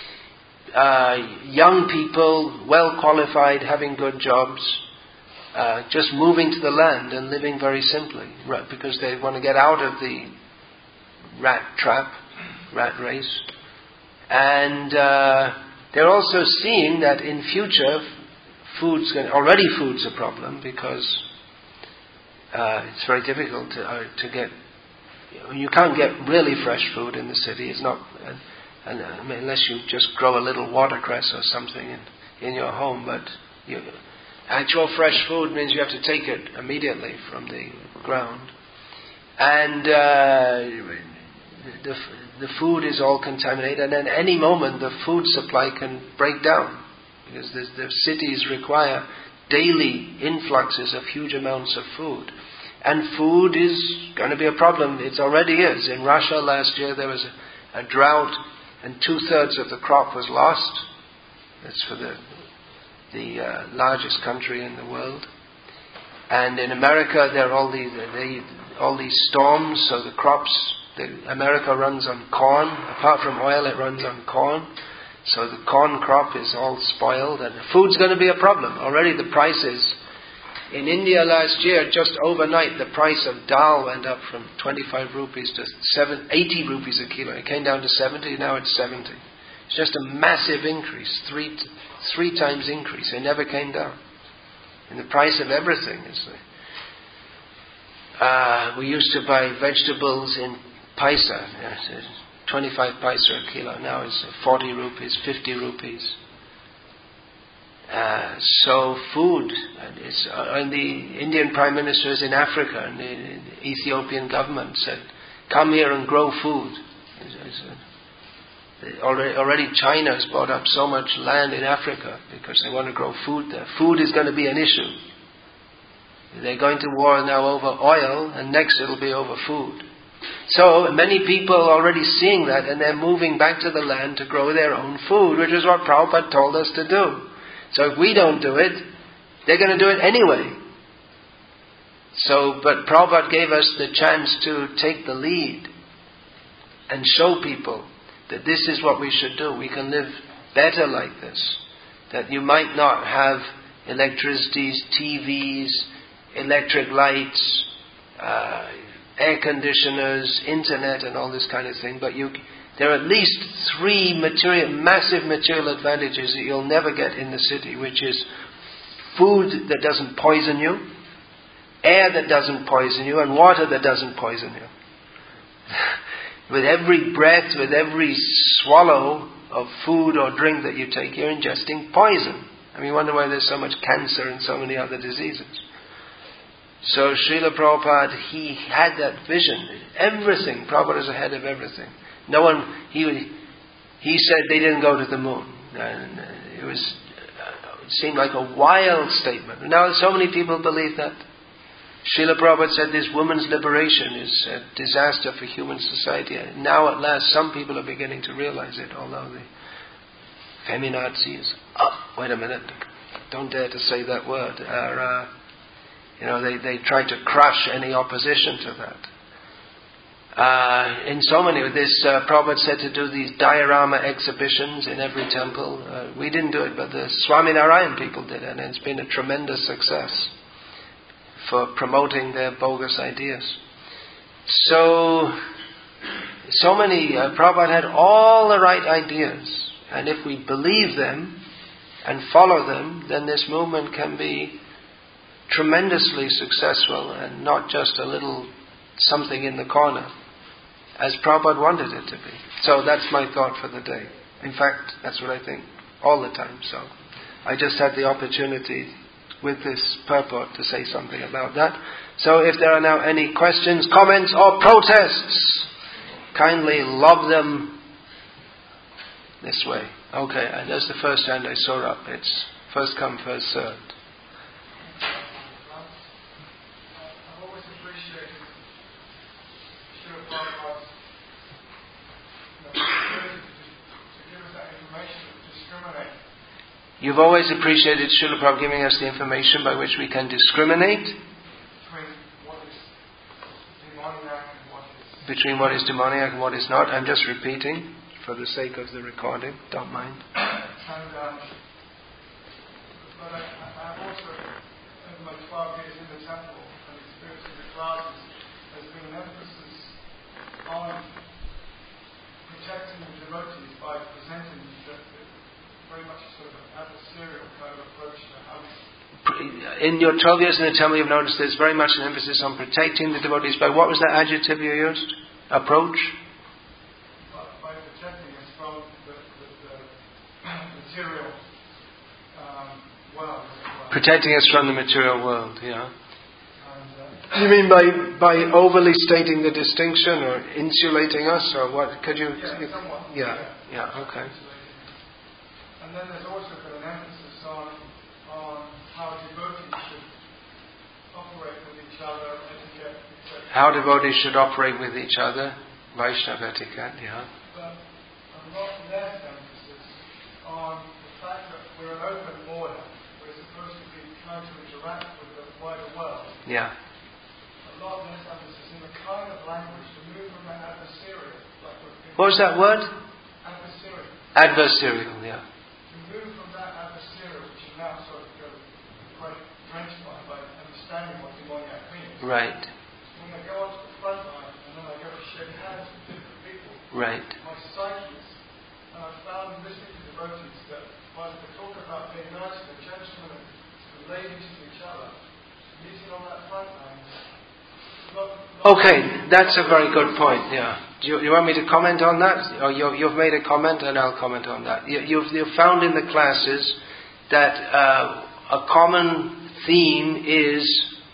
uh, young people, well qualified, having good jobs, uh, just moving to the land and living very simply, right, because they want to get out of the rat trap, rat race. And uh, they're also seeing that in future, food's going, already food's a problem, because uh, it's very difficult to, uh, to get, you can't get really fresh food in the city. It's not, uh, and, uh, unless you just grow a little watercress or something in, in your home. But you, actual fresh food means you have to take it immediately from the ground. And uh, the the food is all contaminated, and at any moment the food supply can break down, because the, the cities require daily influxes of huge amounts of food. And food is going to be a problem. It already is. In Russia last year there was a, a drought, and two-thirds of the crop was lost. That's for the the uh, largest country in the world. And in America there are all these they, all these storms, so the crops. The, America runs on corn. Apart from oil, it runs on corn. So the corn crop is all spoiled, and food's going to be a problem. Already the prices in India last year, just overnight, the price of dal went up from twenty-five rupees to seven, eighty rupees a kilo. It came down to seventy. Now it's seventy. It's just a massive increase, three three times increase. It never came down. And the price of everything is. Uh, we used to buy vegetables in paisa, yes, twenty-five paisa a kilo. Now it's forty rupees, fifty rupees. Uh, so food, is, uh, and the Indian Prime Minister is in Africa, and the, the Ethiopian government said, come here and grow food. It's, it's, uh, already, already China has bought up so much land in Africa because they want to grow food there. Food is going to be an issue. They're going to war now over oil, and next it'll be over food. So many people are already seeing that, and they're moving back to the land to grow their own food, which is what Prabhupada told us to do. So if we don't do it, they're going to do it anyway. So, but Prabhupada gave us the chance to take the lead and show people that this is what we should do. We can live better like this. That you might not have electricities, T Vs, electric lights, uh, air conditioners, internet and all this kind of thing, but you, there are at least three material, massive material advantages that you'll never get in the city, which is food that doesn't poison you, air that doesn't poison you, and water that doesn't poison you. With every breath, with every swallow of food or drink that you take, you're ingesting poison. I mean, you wonder why there's so much cancer and so many other diseases. So Srila Prabhupada, he had that vision. Everything, Prabhupada is ahead of everything. No one, he he said they didn't go to the moon. And it was it seemed like a wild statement. Now so many people believe that. Srila Prabhupada said this woman's liberation is a disaster for human society. Now at last some people are beginning to realize it, although the feminazis, oh, wait a minute, don't dare to say that word, are, uh, you know, they, they try to crush any opposition to that. Uh, in so many, this uh, Prabhupada said to do these diorama exhibitions in every temple. Uh, we didn't do it, but the Swaminarayan people did it, and it's been a tremendous success for promoting their bogus ideas. So, so many, uh, Prabhupada had all the right ideas, and if we believe them and follow them, then this movement can be tremendously successful and not just a little something in the corner, as Prabhupada wanted it to be. So that's my thought for the day. In fact, that's what I think all the time. So I just had the opportunity with this purport to say something about that. So if there are now any questions, comments or protests, kindly lob them this way. Okay, and there's the first hand I saw up. It's first come, first served. I've always appreciated Srila Prabhupada's ability to give us that information to discriminate. You've always appreciated Srila Prabhupada giving us the information by which we can discriminate between what is demoniac and what is... between what is demoniac and what is not. I'm just repeating for the sake of the recording. Don't mind. And, um, but I, I've also, in my twelve years in the temple and experiencing the classes, there's been an emphasis on protecting the devotees by presenting the, the very much sort of an adversarial kind of approach to how we... In your twelve years in the temple, you've noticed there's very much an emphasis on protecting the devotees. By what was that adjective you used? Approach? By, by protecting us from the, the, the material um, world. Protecting us from the material world, yeah. And, uh, You mean by by overly stating the distinction or insulating us, or what? Could you? Yeah, somewhat. Yeah, Yeah, yeah, okay. And then there's also been an emphasis on on how devotees should operate with each other, etiquette, et cetera. How devotees should operate with each other, Vaishnava etiquette, yeah. But a lot less emphasis on the fact that we're an open order. We're supposed to be trying to interact with the wider world. Yeah. A lot less emphasis in the kind of language to move from that adversarial. Like What was that word? Adversarial. Adversarial, yeah. To move from that adversarial, which is now sort of uh, quite drenched by, by understanding what demoniac means. Right, When I go onto the front line and then I go to shake hands with different people, right. my psyches, and I've found listening to devotees that while they talk about being nice and gentlemen and relating to each other, meeting on that front line. Not, not Okay, that's a very good point, yeah. Do you, you want me to comment on that? Or you, you've made a comment and I'll comment on that. You, you've, you've found in the classes that uh, a common theme is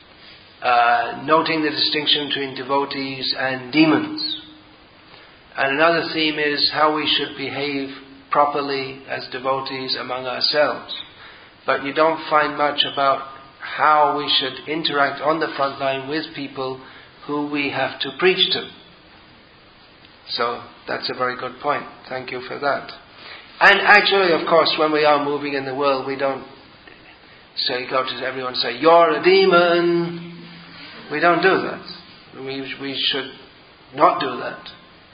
uh, noting the distinction between devotees and demons. And another theme is how we should behave properly as devotees among ourselves. But you don't find much about how we should interact on the front line with people who we have to preach to. So that's a very good point. Thank you for that. And actually, of course, when we are moving in the world, we don't say, go to everyone and say, you're a demon. We don't do that. We, we should not do that.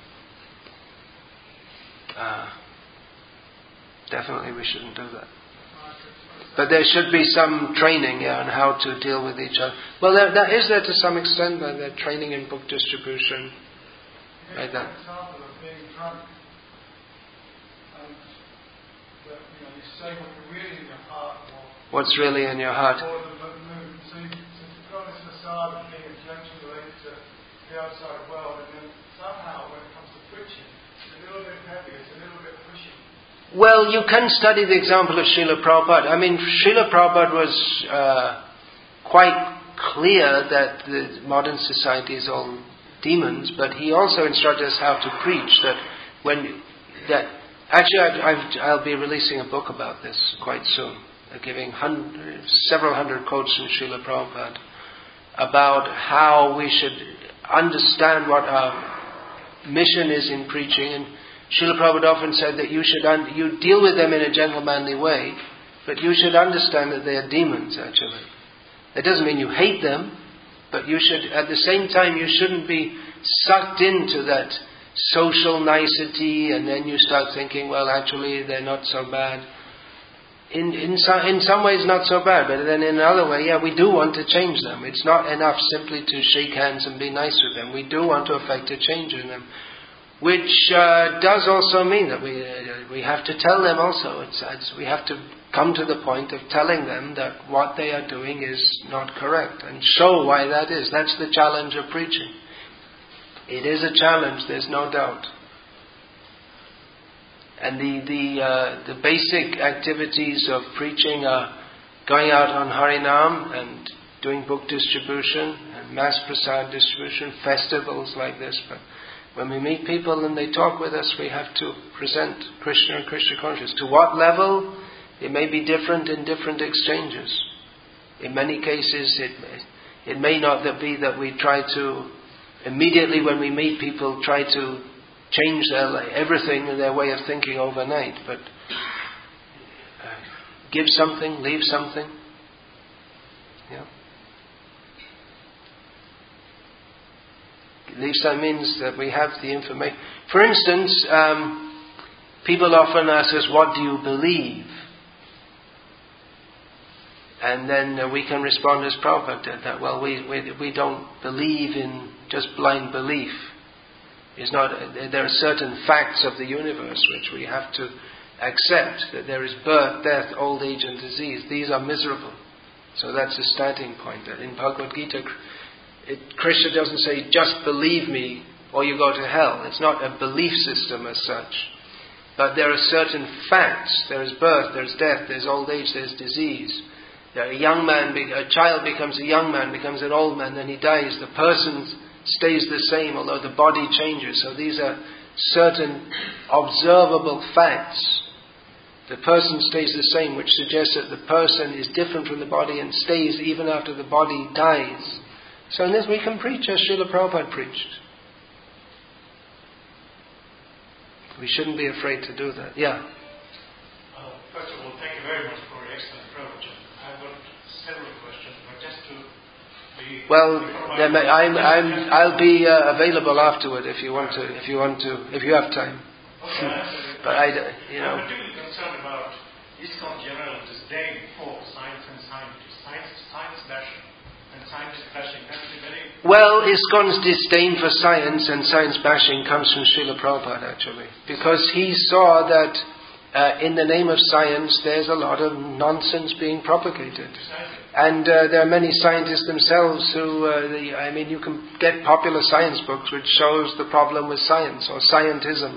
Uh, definitely we shouldn't do that. But there should be some training yeah, on how to deal with each other. Well, there, that is there to some extent, uh, the training in book distribution, like that. An example of being drunk, and that, you know, you say what you're really in your heart, or, What's really in your heart? or the mood. So, you, so you've got this facade of being a gentle related to the outside world, and then somehow when it comes to preaching, it's a little bit heavy, it's a little bit pushy. Well, you can study the example of Srila Prabhupada. I mean, Srila Prabhupada was uh, quite clear that the modern society is all demons, but he also instructed us how to preach. That when that actually, I've, I've, I'll be releasing a book about this quite soon. giving hundred, several hundred quotes from Srila Prabhupada about how we should understand what our mission is in preaching. And Srila Prabhupada often said that you should un- you deal with them in a gentlemanly way, but you should understand that they are demons actually. That doesn't mean you hate them, but you should, at the same time, you shouldn't be sucked into that social nicety and then you start thinking, well, actually they're not so bad. In in some, in some ways not so bad, but then in another way, yeah, we do want to change them. It's not enough simply to shake hands and be nice with them. We do want to effect a change in them. Which uh, does also mean that we uh, we have to tell them also. It's, it's we have to come to the point of telling them that what they are doing is not correct and show why that is. That's the challenge of preaching. It is a challenge, there's no doubt. And the the uh, the basic activities of preaching are going out on Harinam and doing book distribution and mass prasad distribution, festivals like this. But when we meet people and they talk with us, we have to present Krishna and Krishna consciousness. To what level? It may be different in different exchanges. In many cases, it may, it may not be that we try to, immediately when we meet people, try to change their everything in their way of thinking overnight. But uh, give something, leave something. Yeah. Leave some means that we have the information. For instance, um, people often ask us, what do you believe? And then uh, we can respond as Prabhupada did, that, well, we, we we don't believe in just blind belief. It's not, uh, there are certain facts of the universe which we have to accept, that there is birth, death, old age and disease. These are miserable. So that's a starting point. That in Bhagavad Gita, it, Krishna doesn't say, just believe me or you go to hell. It's not a belief system as such. But there are certain facts. There is birth, there is death, there is old age, there is disease. A young man, a child becomes a young man, becomes an old man, then he dies. The person stays the same, although the body changes. So these are certain observable facts. The person stays the same, which suggests that the person is different from the body and stays even after the body dies. So in this we can preach as Srila Prabhupada preached. We shouldn't be afraid to do that. Yeah? Uh, first of all, thank you very much for your excellent approach. I've got several questions, but just to be... Well, then I'm, I'm, I'll be uh, available afterward if you want to, if you want to, if you have time. Okay, but I, you know... I'm particularly concerned about ISKCON general disdain for science and scientists. Science, science bashing and scientist bashing. That's a very... Well, ISKCON's disdain for science and science bashing comes from Srila Prabhupada actually. Because he saw that uh, in the name of science there's a lot of nonsense being propagated. And uh, there are many scientists themselves who, uh, the, I mean, you can get popular science books which shows the problem with science or scientism.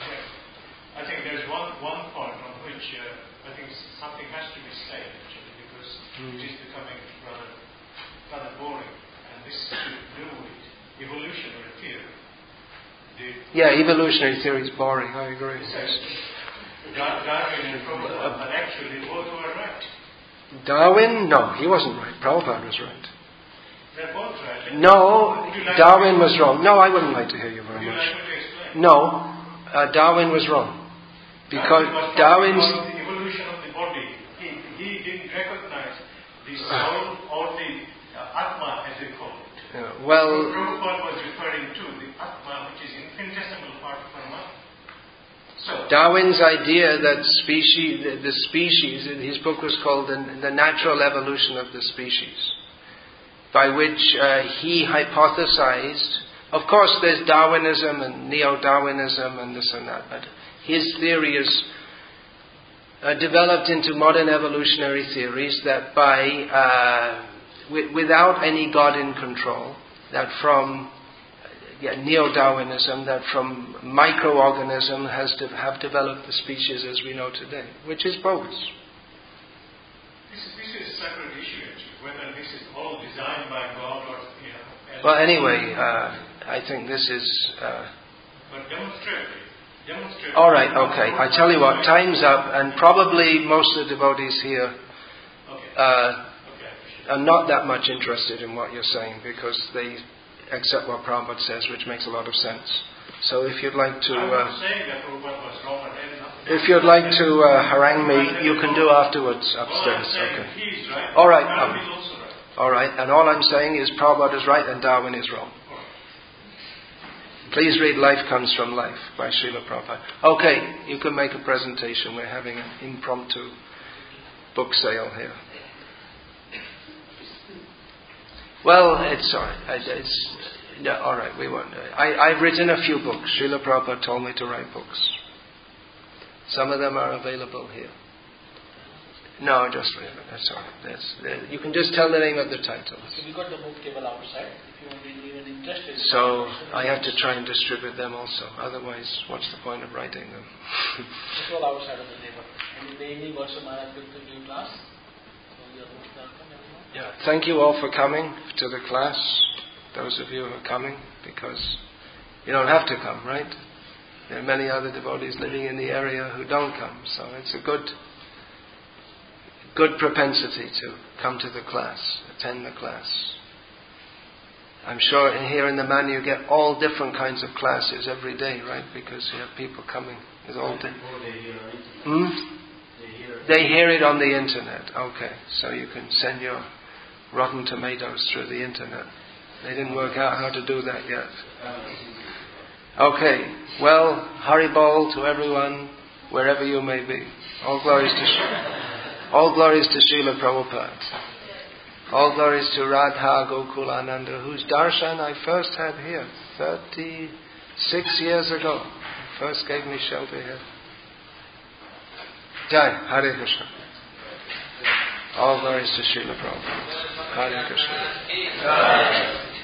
I think there's one, one point on which uh, I think something has to be said actually, because mm. it is becoming rather, rather boring. And this is to do with evolutionary theory. The yeah, evolutionary theory is boring, I agree. Darwin and Prabhupada, but actually both were right. Darwin? No, he wasn't right. Prabhupada was right. They're both right. No, like Darwin was wrong. No, I wouldn't like to hear you very Would you much. like me to explain? No, uh, Darwin was wrong. Because Darwin Darwin's... the evolution of the body. He, he didn't recognize the soul or the uh, Atma as they call it. Uh, well... So Prabhupada was referring to the Atma, which is infinitesimal part of Paramatma. So, Darwin's idea that species, the, the species, his book was called the, the Natural Evolution of the Species, by which uh, he hypothesized, of course there's Darwinism and Neo-Darwinism and this and that, but his theory is uh, developed into modern evolutionary theories that by, uh, w- without any God in control, that from Yeah, neo-Darwinism, that from microorganism has to have developed the species as we know today, which is both. This is, this is a separate issue, actually, whether this is all designed by God or, you know... Well, anyway, uh, I think this is... Uh, but demonstrate demonstrate all right, okay. I tell you what, time's up, and probably most of the devotees here uh, are not that much interested in what you're saying because they accept what Prabhupada says, which makes a lot of sense. So if you'd like to, I'm uh, not saying that Prabhupada was wrong at any nothing. if you'd like to uh, harangue me, you can do afterwards upstairs. Well, I'm saying Okay. he's right. All right. Darwin Um, is also right. all right. And all I'm saying is Prabhupada is right and Darwin is wrong. Please read Life Comes from Life by Srila Prabhupada. Okay, you can make a presentation. We're having an impromptu book sale here. Well, it's all right. It's, yeah, all right, we won't. I, I've written a few books. Srila Prabhupada told me to write books. Some of them are available here. No, just read it. That's all right. That's, uh, you can just tell the name of the titles. So we got the book table outside. If you want to be even interested. So I have to try and distribute them also. Otherwise, what's the point of writing them? It's all outside of the table. And in the evening also Maharaj will give class. So we are most welcome, everyone. Yeah. Thank you all for coming to the class. Those of you who are coming, because you don't have to come, right? There are many other devotees living in the area who don't come. So it's a good good propensity to come to the class, attend the class. I'm sure here in the man you get all different kinds of classes every day, right? Because you have people coming with all different. Hmm? They hear it on the internet. Okay, so you can send your rotten tomatoes through the internet. They didn't work out how to do that yet. Okay, well, Haribol to everyone, wherever you may be. All glories to all glories to Srila Prabhupada. All glories to Radha Gokulananda, whose darshan I first had here thirty-six years ago. First gave me shelter here. Jai, Hare Krishna. All glories to Srila Prabhupada. Hare Krishna.